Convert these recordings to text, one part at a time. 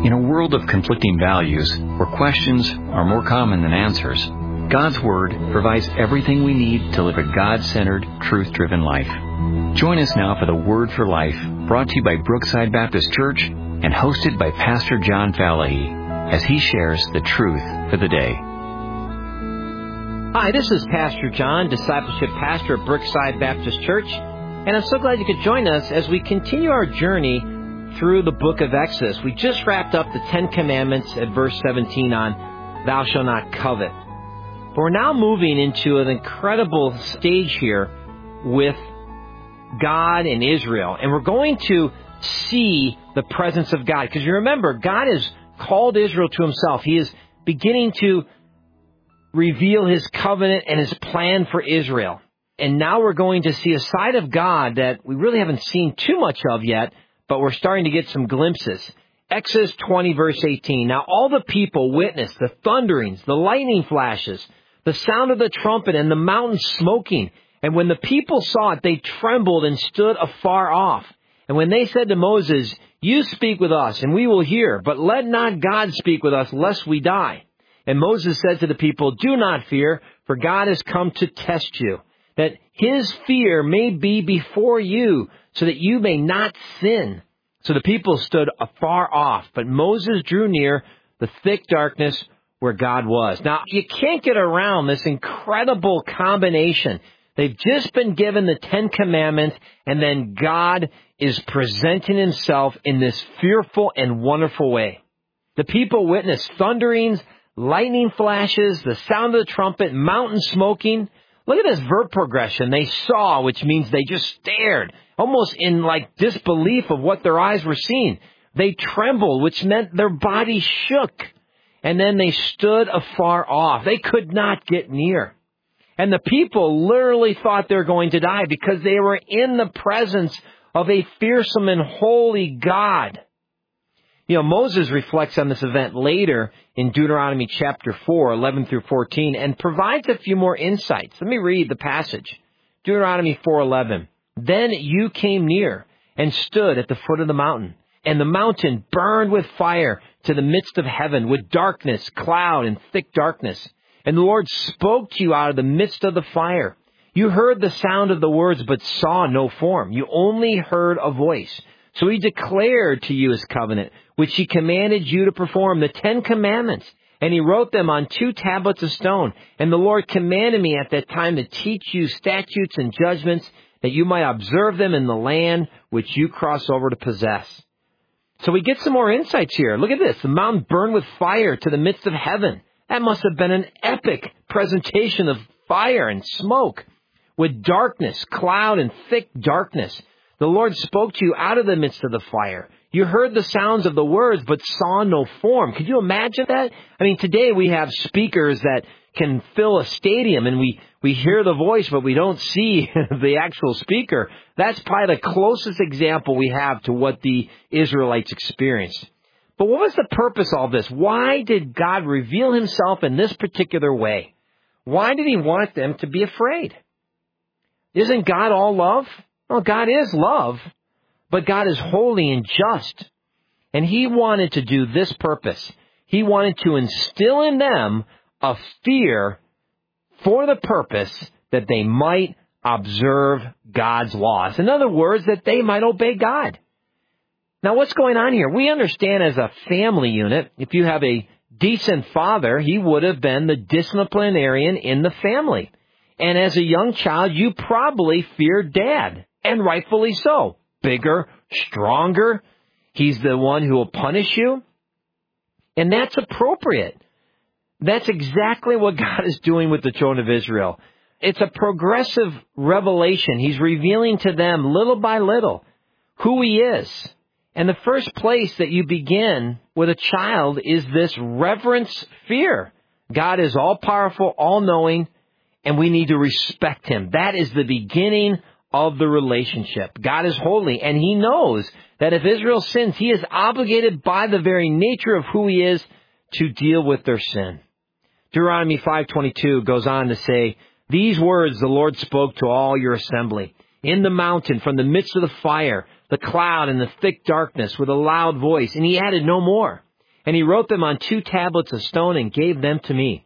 In a world of conflicting values, where questions are more common than answers, God's Word provides everything we need to live a God-centered, truth-driven life. Join us now for the Word for Life, brought to you by Brookside Baptist Church and hosted by Pastor John Fallahy, as he shares the truth for the day. Hi, this is Pastor John, Discipleship Pastor at Brookside Baptist Church, and I'm so glad you could join us as we continue our journey through the book of Exodus. We just wrapped up the 10 Commandments at verse 17 on Thou shalt not covet. But we're now moving into an incredible stage here with God and Israel. And we're going to see the presence of God. Because you remember, God has called Israel to himself. He is beginning to reveal his covenant and his plan for Israel. And now we're going to see a side of God that we really haven't seen too much of yet, but we're starting to get some glimpses. Exodus 20, verse 18. Now all the people witnessed the thunderings, the lightning flashes, the sound of the trumpet, and the mountain smoking. And when the people saw it, they trembled and stood afar off. And when they said to Moses, You speak with us, and we will hear, but let not God speak with us, lest we die. And Moses said to the people, Do not fear, for God has come to test you, that his fear may be before you, so that you may not sin. So the people stood afar off, but Moses drew near the thick darkness where God was. Now, you can't get around this incredible combination. They've just been given the 10 Commandments, and then God is presenting himself in this fearful and wonderful way. The people witnessed thunderings, lightning flashes, the sound of the trumpet, mountain smoking. Look at this verb progression. They saw, which means they just stared, almost in like disbelief of what their eyes were seeing. They trembled, which meant their bodies shook. And then they stood afar off. They could not get near. And the people literally thought they were going to die because they were in the presence of a fearsome and holy God. You know, Moses reflects on this event later in Deuteronomy chapter 4, 11 through 14, and provides a few more insights. Let me read the passage. Deuteronomy 4:11. Then you came near and stood at the foot of the mountain, and the mountain burned with fire to the midst of heaven, with darkness, cloud, and thick darkness. And the Lord spoke to you out of the midst of the fire. You heard the sound of the words, but saw no form. You only heard a voice. So he declared to you his covenant, which he commanded you to perform, the 10 Commandments. And he wrote them on 2 tablets of stone. And the Lord commanded me at that time to teach you statutes and judgments, that you might observe them in the land which you cross over to possess. So we get some more insights here. Look at this. The mountain burned with fire to the midst of heaven. That must have been an epic presentation of fire and smoke, with darkness, cloud, and thick darkness. The Lord spoke to you out of the midst of the fire. You heard the sounds of the words, but saw no form. Could you imagine that? I mean, today we have speakers that can fill a stadium, and we hear the voice, but we don't see the actual speaker. That's probably the closest example we have to what the Israelites experienced. But what was the purpose of all this? Why did God reveal himself in this particular way? Why did he want them to be afraid? Isn't God all love? Well, God is love, but God is holy and just. And he wanted to do this purpose. He wanted to instill in them a fear for the purpose that they might observe God's laws. In other words, that they might obey God. Now, what's going on here? We understand as a family unit, if you have a decent father, he would have been the disciplinarian in the family. And as a young child, you probably feared Dad. And rightfully so. Bigger, stronger. He's the one who will punish you. And that's appropriate. That's exactly what God is doing with the children of Israel. It's a progressive revelation. He's revealing to them little by little who he is. And the first place that you begin with a child is this reverence fear. God is all-powerful, all-knowing, and we need to respect him. That is the beginning of the relationship. God is holy, and he knows that if Israel sins, he is obligated by the very nature of who he is to deal with their sin. Deuteronomy 5:22 goes on to say, These words the Lord spoke to all your assembly. In the mountain, from the midst of the fire, the cloud and the thick darkness with a loud voice. And he added no more. and he wrote them on 2 tablets of stone and gave them to me.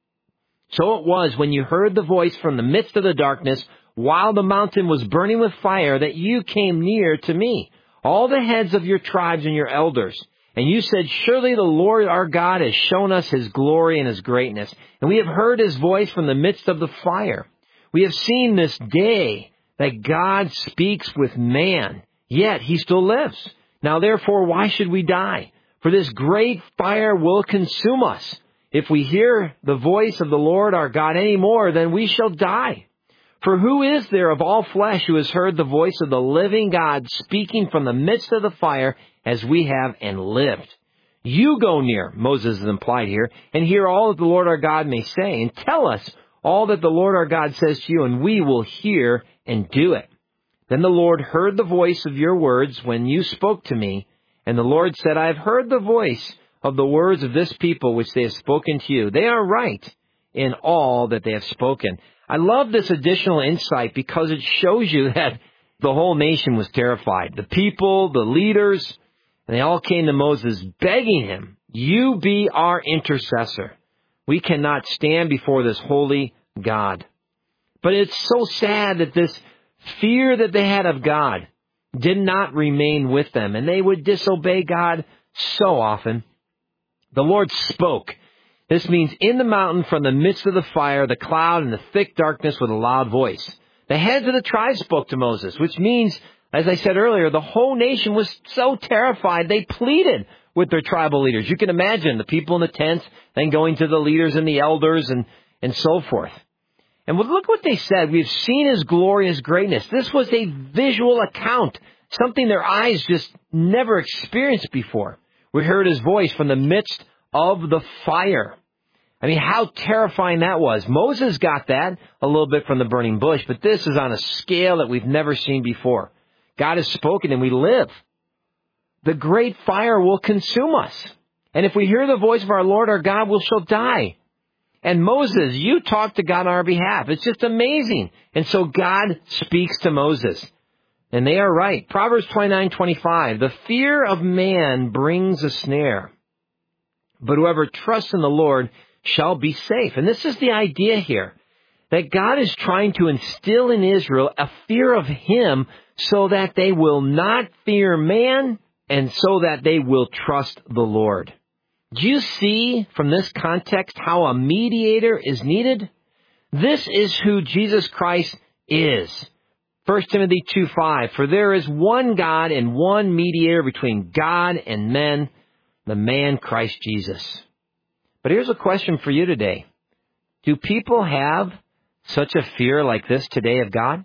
So it was when you heard the voice from the midst of the darkness, while the mountain was burning with fire, that you came near to me, all the heads of your tribes and your elders. And you said, surely the Lord our God has shown us his glory and his greatness, and we have heard his voice from the midst of the fire. We have seen this day that God speaks with man, yet he still lives. Now therefore, why should we die? For this great fire will consume us. If we hear the voice of the Lord our God any more, then we shall die. For who is there of all flesh who has heard the voice of the living God speaking from the midst of the fire as we have and lived? You go near, Moses is implied here, and hear all that the Lord our God may say, and tell us all that the Lord our God says to you, and we will hear and do it. Then the Lord heard the voice of your words when you spoke to me, and the Lord said, I have heard the voice of the words of this people which they have spoken to you. They are right in all that they have spoken. I love this additional insight because it shows you that the whole nation was terrified. The people, the leaders, and they all came to Moses begging him, you be our intercessor. We cannot stand before this holy God. But it's so sad that this fear that they had of God did not remain with them, and they would disobey God so often. The Lord spoke. This means in the mountain from the midst of the fire, the cloud, and the thick darkness with a loud voice. The heads of the tribes spoke to Moses, which means, as I said earlier, the whole nation was so terrified they pleaded with their tribal leaders. You can imagine the people in the tents then going to the leaders and the elders and so forth. And look what they said. We've seen his glory, his greatness. This was a visual account, something their eyes just never experienced before. We heard his voice from the midst of the fire. I mean, how terrifying that was. Moses got that a little bit from the burning bush, but this is on a scale that we've never seen before. God has spoken and we live. The great fire will consume us. And if we hear the voice of our Lord our God, we shall die. And Moses, you talk to God on our behalf. It's just amazing. And so God speaks to Moses. And they are right. Proverbs 29:25. The fear of man brings a snare, but whoever trusts in the Lord shall be safe. And this is the idea here, that God is trying to instill in Israel a fear of him so that they will not fear man and so that they will trust the Lord. Do you see from this context how a mediator is needed? This is who Jesus Christ is. 1 Timothy 2:5, for there is one God and one mediator between God and men, the man Christ Jesus. But here's a question for you today. Do people have such a fear like this today of God?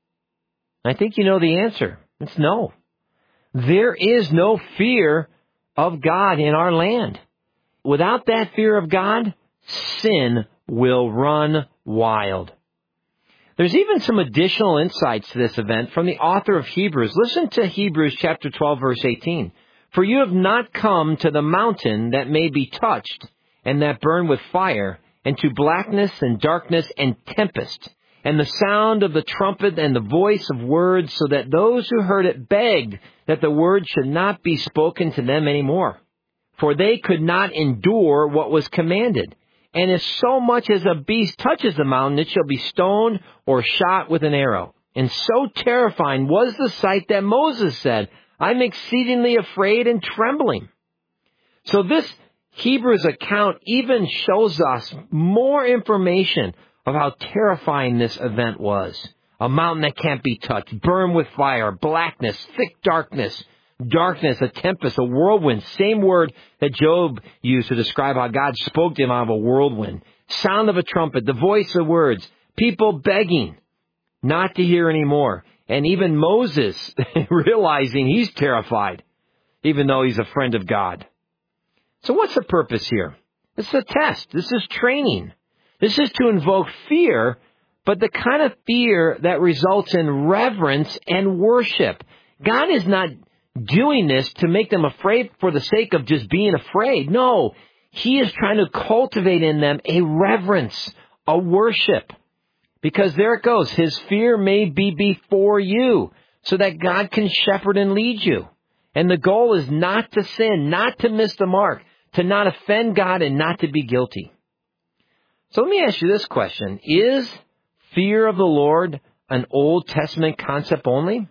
I think you know the answer. It's no. There is no fear of God in our land. Without that fear of God, sin will run wild. There's even some additional insights to this event from the author of Hebrews. Listen to Hebrews chapter 12, verse 18. For you have not come to the mountain that may be touched and that burn with fire, and to blackness and darkness and tempest, and the sound of the trumpet and the voice of words, so that those who heard it begged that the word should not be spoken to them anymore. For they could not endure what was commanded. And if so much as a beast touches the mountain, it shall be stoned or shot with an arrow. And so terrifying was the sight that Moses said, I'm exceedingly afraid and trembling. So this Hebrews account even shows us more information of how terrifying this event was. A mountain that can't be touched, burned with fire, blackness, thick darkness, a tempest, a whirlwind. Same word that Job used to describe how God spoke to him out of a whirlwind. Sound of a trumpet, the voice of words, people begging not to hear anymore. And even Moses realizing he's terrified, even though he's a friend of God. So what's the purpose here? This is a test. This is training. This is to invoke fear, but the kind of fear that results in reverence and worship. God is not doing this to make them afraid for the sake of just being afraid. No, he is trying to cultivate in them a reverence, a worship. Because there it goes. His fear may be before you so that God can shepherd and lead you. And the goal is not to sin, not to miss the mark, to not offend God and not to be guilty. So let me ask you this question. Is fear of the Lord an Old Testament concept only?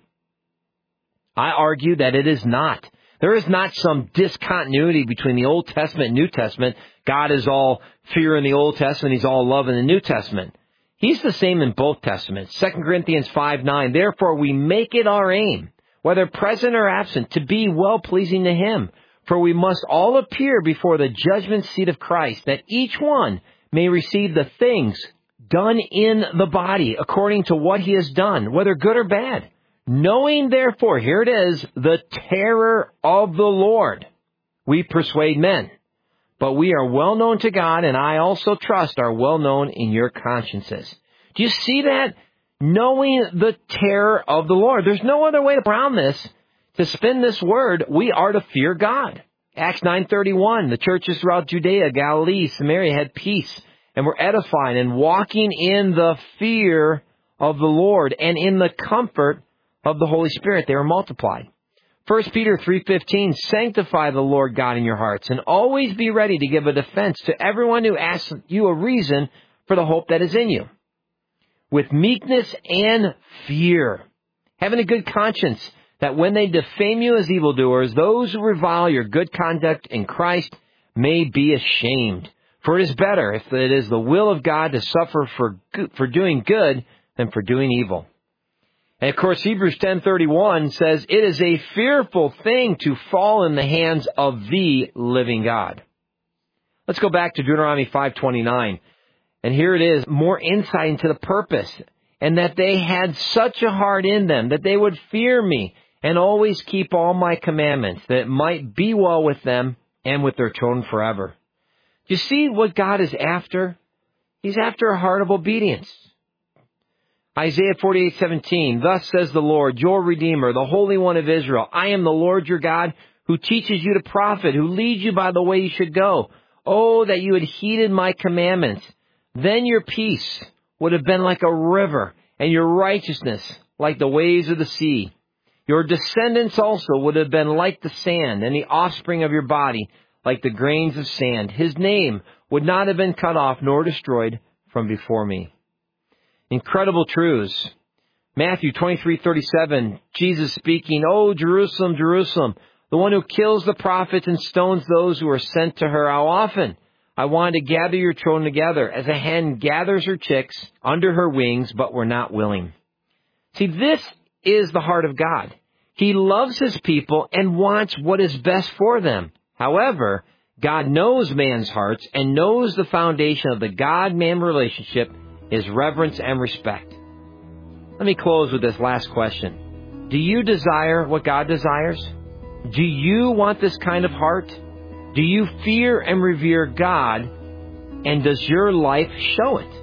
I argue that it is not. There is not some discontinuity between the Old Testament and New Testament. God is all fear in the Old Testament. He's all love in the New Testament. He's the same in both Testaments. 2 Corinthians 5:9, therefore we make it our aim, whether present or absent, to be well-pleasing to Him. For we must all appear before the judgment seat of Christ, that each one may receive the things done in the body according to what he has done, whether good or bad. Knowing, therefore, here it is, the terror of the Lord, we persuade men. But we are well known to God, and I also trust are well known in your consciences. Do you see that? Knowing the terror of the Lord. There's no other way around this. To spin this word, we are to fear God. Acts 9:31, the churches throughout Judea, Galilee, Samaria had peace and were edifying and walking in the fear of the Lord and in the comfort of the Holy Spirit. They were multiplied. 1 Peter 3:15, sanctify the Lord God in your hearts and always be ready to give a defense to everyone who asks you a reason for the hope that is in you. With meekness and fear, having a good conscience, that when they defame you as evildoers, those who revile your good conduct in Christ may be ashamed. For it is better, if it is the will of God, to suffer for doing good than for doing evil. And of course, Hebrews 10:31 says, it is a fearful thing to fall in the hands of the living God. Let's go back to Deuteronomy 5:29. And here it is, more insight into the purpose, and that they had such a heart in them, that they would fear me and always keep all my commandments, that it might be well with them and with their children forever. You see what God is after? He's after a heart of obedience. Isaiah 48:17, thus says the Lord, your Redeemer, the Holy One of Israel, I am the Lord your God, who teaches you to profit, who leads you by the way you should go. Oh, that you had heeded my commandments. Then your peace would have been like a river, and your righteousness like the waves of the sea. Your descendants also would have been like the sand, and the offspring of your body like the grains of sand. His name would not have been cut off nor destroyed from before me. Incredible truths. Matthew 23:37, Jesus speaking, oh, Jerusalem, Jerusalem, the one who kills the prophets and stones those who are sent to her. How often I wanted to gather your children together as a hen gathers her chicks under her wings, but were not willing. See, this is the heart of God. He loves his people and wants what is best for them. However, God knows man's hearts and knows the foundation of the God-man relationship is reverence and respect. Let me close with this last question. Do you desire what God desires? Do you want this kind of heart? Do you fear and revere God? And does your life show it?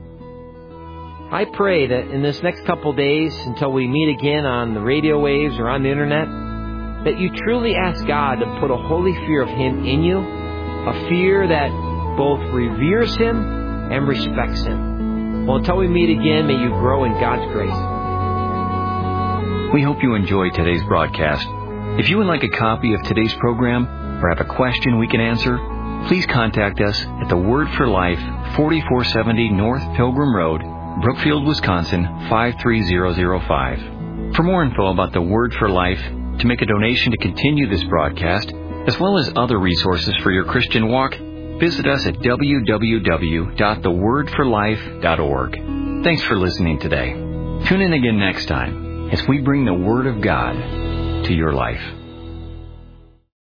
I pray that in this next couple days, until we meet again on the radio waves or on the internet, that you truly ask God to put a holy fear of Him in you, a fear that both reveres Him and respects Him. Well, until we meet again, may you grow in God's grace. We hope you enjoyed today's broadcast. If you would like a copy of today's program or have a question we can answer, please contact us at the Word for Life, 4470 North Pilgrim Road, Brookfield, Wisconsin, 53005. For more info about the Word for Life, to make a donation to continue this broadcast, as well as other resources for your Christian walk, visit us at www.thewordforlife.org. Thanks for listening today. Tune in again next time as we bring the Word of God to your life.